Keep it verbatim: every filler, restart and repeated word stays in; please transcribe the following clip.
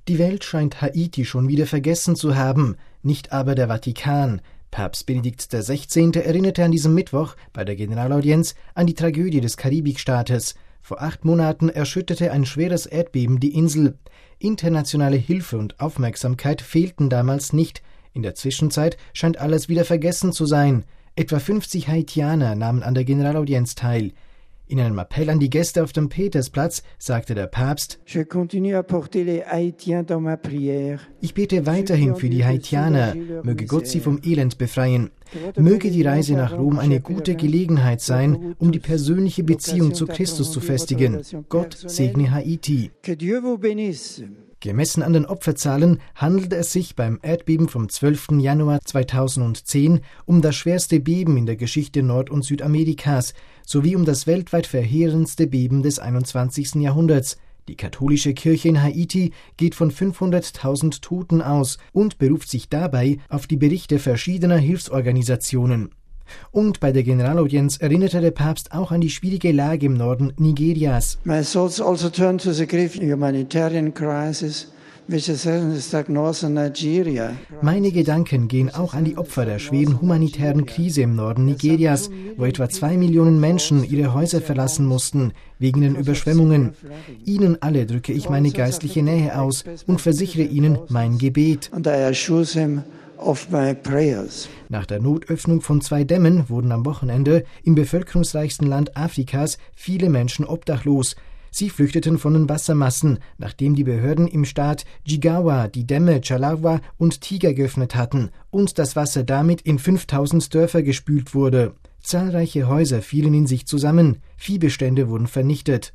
Die Welt scheint Haiti schon wieder vergessen zu haben, nicht aber der Vatikan. Papst Benedikt der Sechzehnte erinnerte an diesem Mittwoch bei der Generalaudienz an die Tragödie des Karibikstaates. Vor acht Monaten erschütterte ein schweres Erdbeben die Insel. Internationale Hilfe und Aufmerksamkeit fehlten damals nicht. In der Zwischenzeit scheint alles wieder vergessen zu sein. Etwa fünfzig Haitianer nahmen an der Generalaudienz teil. In einem Appell an die Gäste auf dem Petersplatz sagte der Papst: Ich bete weiterhin für die Haitianer, möge Gott sie vom Elend befreien. Möge die Reise nach Rom eine gute Gelegenheit sein, um die persönliche Beziehung zu Christus zu festigen. Gott segne Haiti. Gemessen an den Opferzahlen handelt es sich beim Erdbeben vom zwölften Januar zweitausendzehn um das schwerste Beben in der Geschichte Nord- und Südamerikas sowie um das weltweit verheerendste Beben des einundzwanzigsten Jahrhunderts. Die katholische Kirche in Haiti geht von fünfhunderttausend Toten aus und beruft sich dabei auf die Berichte verschiedener Hilfsorganisationen. Und bei der Generalaudienz erinnerte der Papst auch an die schwierige Lage im Norden Nigerias. My thoughts also turn to the grave humanitarian crisis, which is in northern Nigeria. Meine Gedanken gehen auch an die Opfer der schweren humanitären Krise im Norden Nigerias, wo etwa zwei Millionen Menschen ihre Häuser verlassen mussten wegen den Überschwemmungen. Ihnen alle drücke ich meine geistliche Nähe aus und versichere ihnen mein Gebet. And I assure them of my prayers. Nach der Notöffnung von zwei Dämmen wurden am Wochenende im bevölkerungsreichsten Land Afrikas viele Menschen obdachlos. Sie flüchteten von den Wassermassen, nachdem die Behörden im Staat Jigawa die Dämme Chalawa und Tiger geöffnet hatten und das Wasser damit in fünftausend Dörfer gespült wurde. Zahlreiche Häuser fielen in sich zusammen, Viehbestände wurden vernichtet.